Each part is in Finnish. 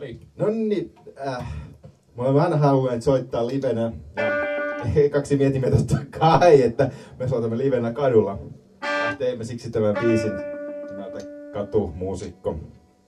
Nonni, mä olen aina halunnut soittaa livenä. Ja ekaksi mietimme totta kai, että me soitamme livenä kadulla. Teimme siksi tämän biisin nimeltä Katumuusikko.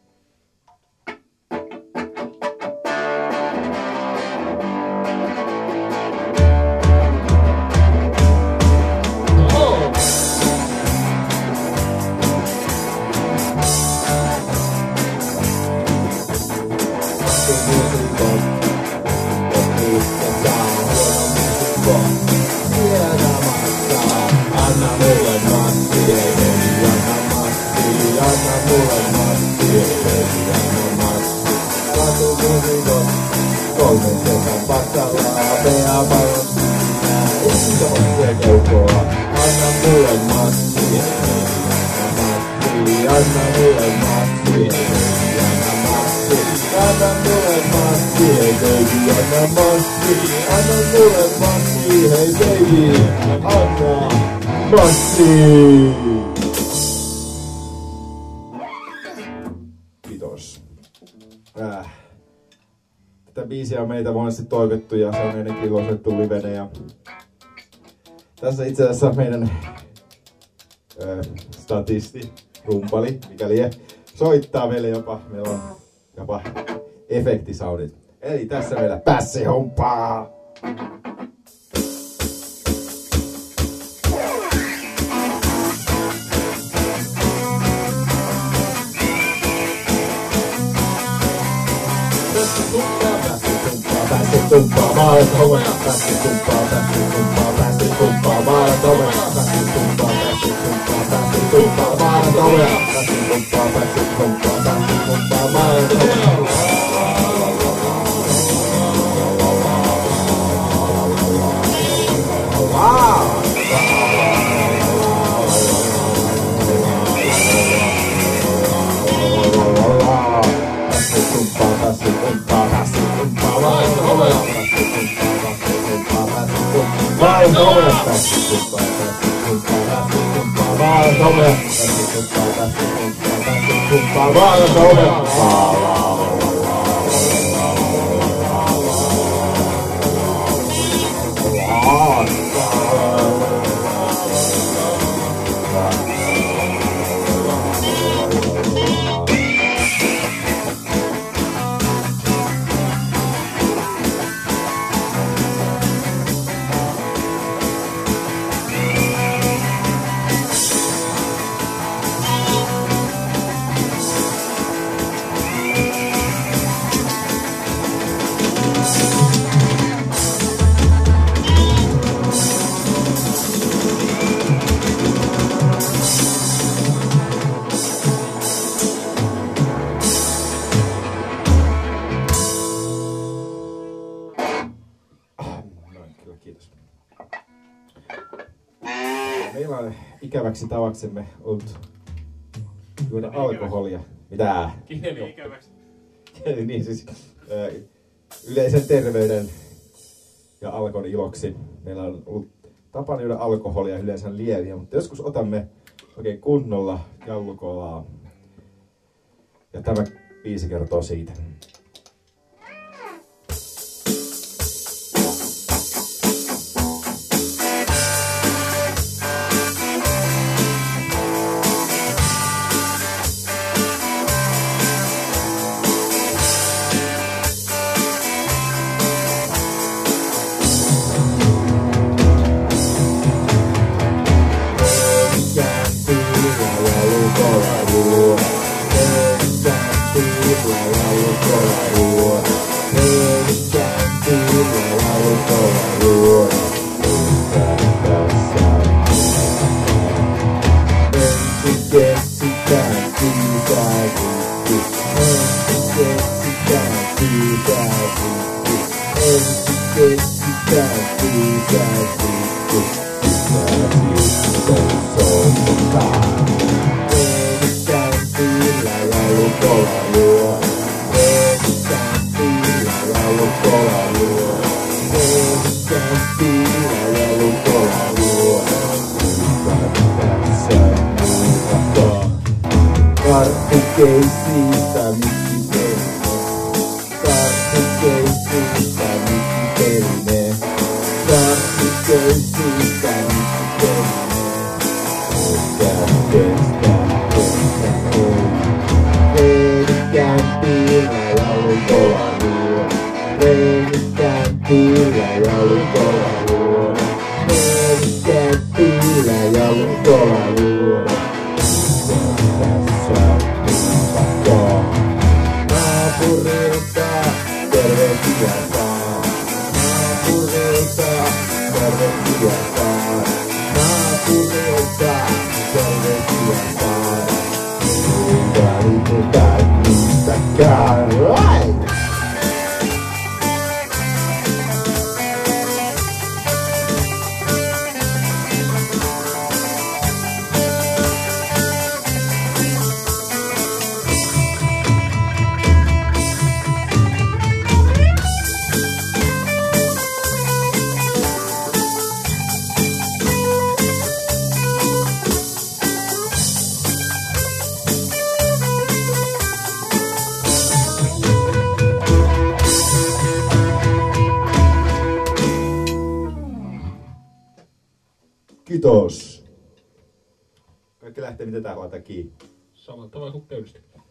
Kiitos. Tätä biisiä on meitä monesti toivottu ja se on ennenkin losettu livenä. Ja tässä itse asiassa meidän statisti, rumpali, mikäli soittaa meille jopa, meillä on jopa efektisaudit. Eli tässä meillä pässihomppaa! Tumpaa maailman tumpaa Meillä on ikäväksi tavaksemme ollut juoda alkoholia. Mitä? Kieli ikäväksi. Niin siis yleisen terveyden ja alkon iloksi. Meillä on ollut tapana juoda alkoholia yleensä lieviä, mutta joskus otamme oikein kunnolla jallukolaa. Ja tämä biisi kertoo siitä. kyllä ja oli kova luo. Reenikään kyllä ja oli kova luo. Reenikään kyllä ja oli kova luo. Tässä sakko. Naapurilta terveisiä saa. Naapurilta terveisiä saa. Naapurilta terveisiä saa. Ei välitetä niistäkään. Kiitos. Kaikki lähtee, miten tää laitetaan kiinni. Samalla tavalla kuin pöystä.